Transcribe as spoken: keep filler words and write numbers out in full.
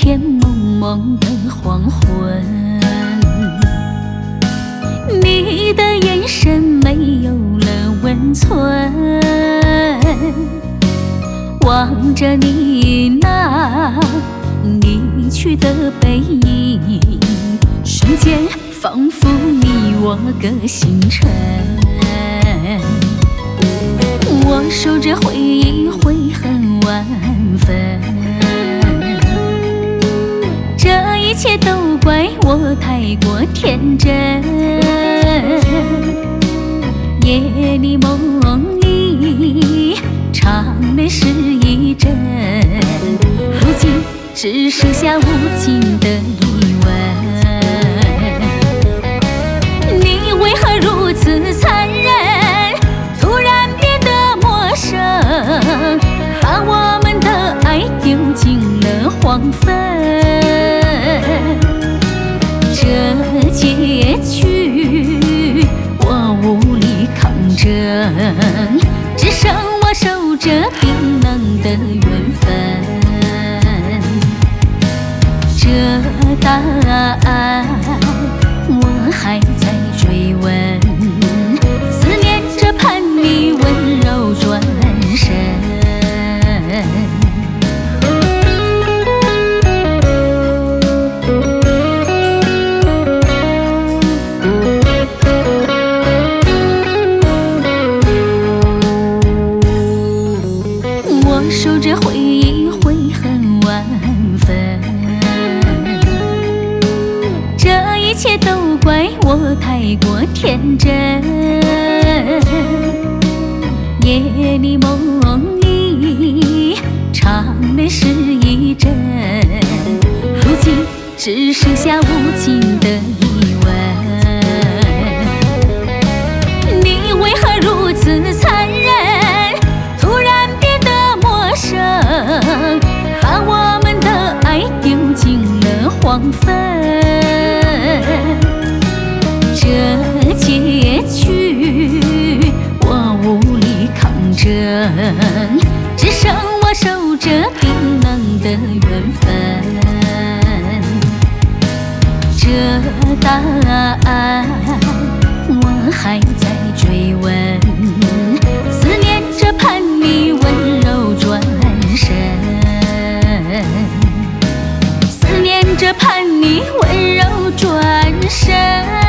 片蒙蒙的黄昏，你的眼神没有了温存，望着你那离去的背影，瞬间仿佛你我各星辰。我守着回忆，悔恨万分，这一切都怪我太过天真。夜里梦里长泪湿一阵，如今只剩下无尽的疑问。你为何如此残忍，突然变得陌生，把我们的爱丢进了黄坟。这结局我无力抗争，只剩我守着冰冷的缘分。这答案我还在追问，思念着盼你温柔转身。我守着回忆，悔恨万分，这一切都怪我太过天真。夜里梦里长泪湿一阵，如今只剩下无尽的疑问。你为何如此残忍，突然变得陌生，把我们的爱丢进了黄坟。这结局我无力抗争，只剩我守着冰冷的缘分。这答案我还在追问，思念着盼你温柔转身，思念着盼你温柔转身。